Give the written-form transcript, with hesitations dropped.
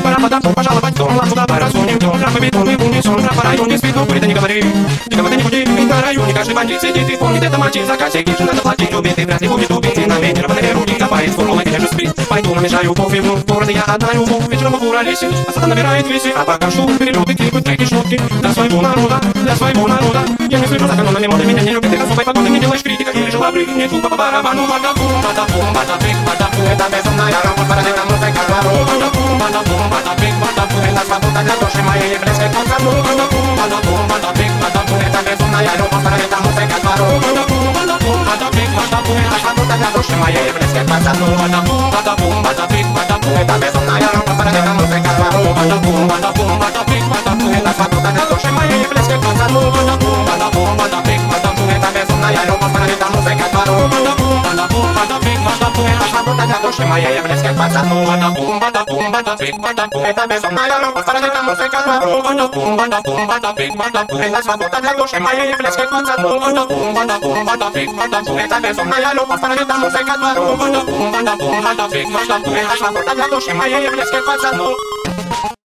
para pada pompa jala vai tom la suda para sonho tom ra be tom buni son ra para ioni spito por teni gabare diga mateni kudi intara ioni kashi bandi se diti poni de tamati za kache ki na plati do bete pra se kudi do bete na mente ra para ru diga pai for uma que já spit pai do na já eu confirmo por de ya na eu vou vejo uma por ali se asa na vera e se apaga chuva pelo do que com três choque da sua bona roda e a minha filha saca na memória minha nenho que te caso vai para quando me deu a crítica que eu abri minha culpa para mano bata pum bata esta vez na ya não para de música bata pum bata pum en las babutas de Toshi Mai y fresca con sabor bata pum esta vez na ya no para de música bata pum en las babutas de Toshi Mai y fresca con sabor bata pum esta vez na ya no para de música bata pum en las babutas de Toshi Mai y fresca con sabor bata pum esta vez na ya no para de música bata pum en las babutas de Toshi Mai y fresca con sabor bata pum esta vez na ya no para de música bata pum en las babutas de Toshi Mai y fresca con sabor bata pum esta vez na ya no para de música bata pum en las babutas de Toshi Mai y fresca con sabor